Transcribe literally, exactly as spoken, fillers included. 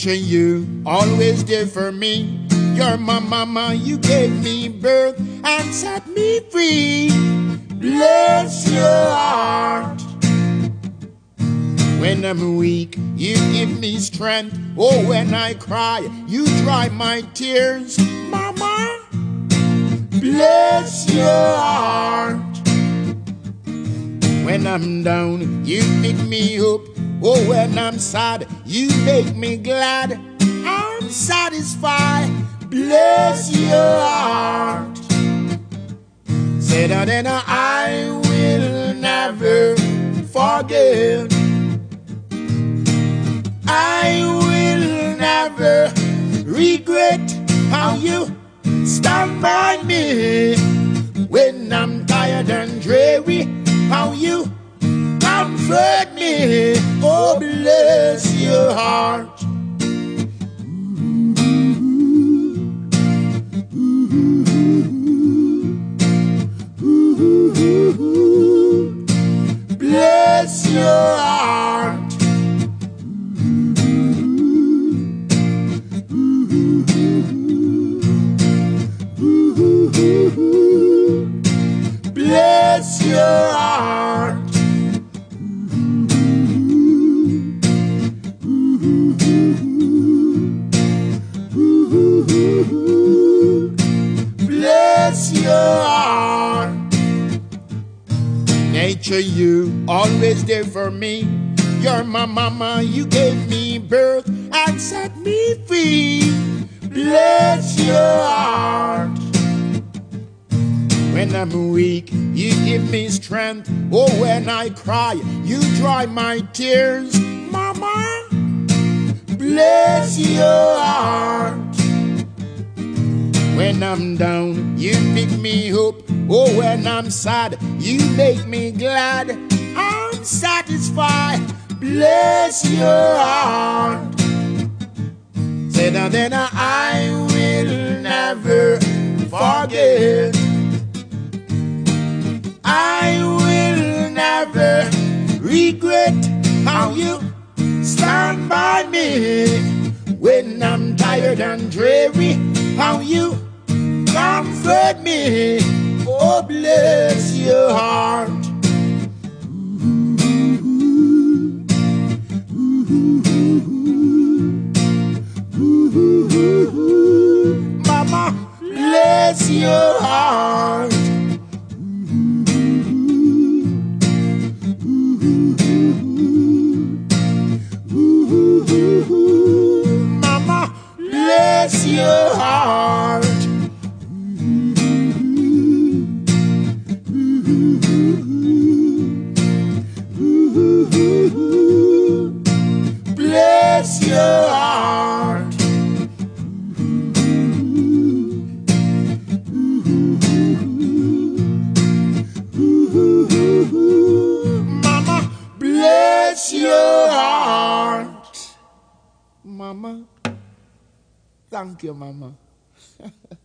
Nature, you always there for me. You're my mama, you gave me birth and set me free. Bless your heart. When I'm weak, you give me strength. Oh, when I cry, you dry my tears. Mama, bless your heart. When I'm down, you pick me up. Oh, when I'm sad, you make me glad. I'm satisfied. Bless your heart. Say that and I will never forget. I will never regret how you stand by me when I'm tired and dreary. How you comfort me. Oh, bless your heart. Bless your heart. Bless your heart. Bless your heart. Nature, you always there for me. You're my mama, you gave me birth and set me free. Bless your heart. When I'm weak, you give me strength. Oh, when I cry, you dry my tears. Mama, bless your heart. When I'm down, you pick me up. Oh, when I'm sad, you make me glad. I'm satisfied. Bless your heart. Say that then I will never forget. I will never regret how you stand by me when I'm tired and dreary. How you comfort me. Oh, bless your heart. Mama, bless your heart. Mama, bless your heart. Bless your heart. Mama, bless your heart. Mama, thank you, Mama.